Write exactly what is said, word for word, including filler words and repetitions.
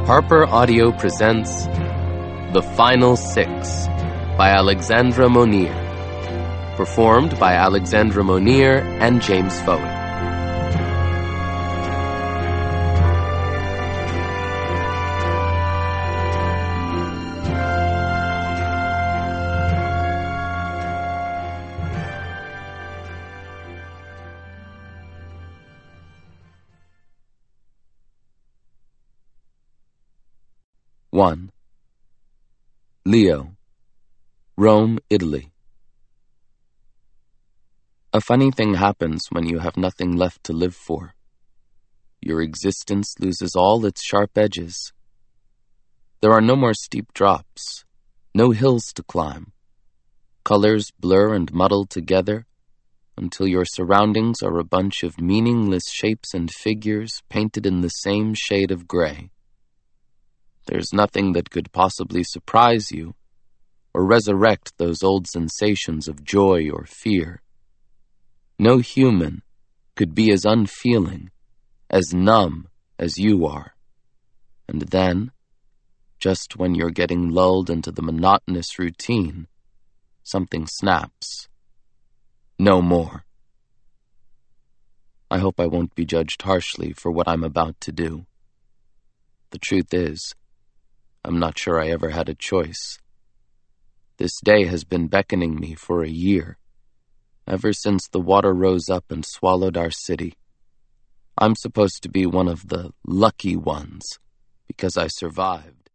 Harper Audio presents The Final Six by Alexandra Monir, performed by Alexandra Monir and James Foey. one. Leo, Rome, Italy. A funny thing happens when you have nothing left to live for. Your existence loses all its sharp edges. There are no more steep drops, no hills to climb. Colors blur and muddle together until your surroundings are a bunch of meaningless shapes and figures painted in the same shade of gray. There's nothing that could possibly surprise you or resurrect those old sensations of joy or fear. No human could be as unfeeling, as numb as you are. And then, just when you're getting lulled into the monotonous routine, something snaps. No more. I hope I won't be judged harshly for what I'm about to do. The truth is, I'm not sure I ever had a choice. This day has been beckoning me for a year, ever since the water rose up and swallowed our city. I'm supposed to be one of the lucky ones, because I survived.